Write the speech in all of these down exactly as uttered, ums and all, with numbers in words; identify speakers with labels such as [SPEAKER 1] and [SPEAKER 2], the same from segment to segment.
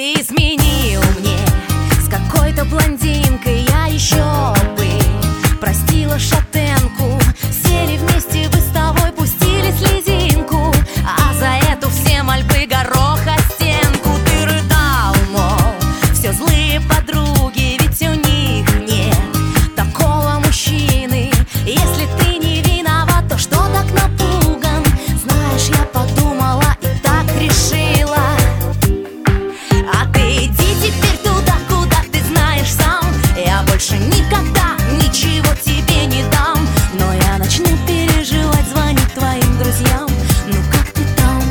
[SPEAKER 1] ты изменил мне с какой-то блондинкой. Я еще бы простила шатенку. Сели вместе вы с тобой, пустили слезинку, а за эту все мольбы гороха стенку. Ты рыдал, мол, все злые подруги, ведь у них нет такого мужчины. Если ты не виноват, то что так напуган? Знаешь, я подумала и так решила. А ты иди теперь туда, куда ты знаешь сам. Я больше никогда ничего тебе не дам. Но я начну переживать, звонить твоим друзьям. Ну как ты там?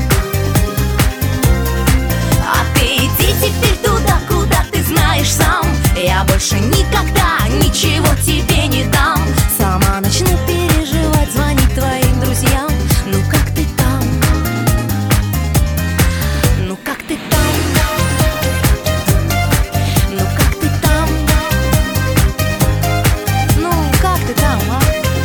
[SPEAKER 1] А ты иди теперь туда, куда ты знаешь сам. Я больше никогда ничего тебе не дам. Сама начну переживать, звонить твоим друзьям. Ну как ты там? Ну как ты там? Ну как ты там? Ну как ты там, а?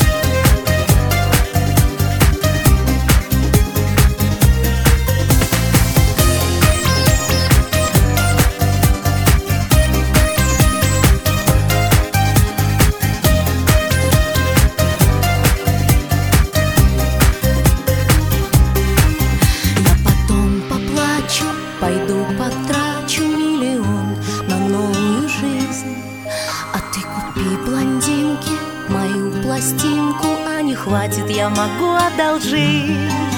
[SPEAKER 1] Пойду потрачу миллион на новую жизнь. А ты купи блондинке мою пластинку, а не хватит, я могу одолжить.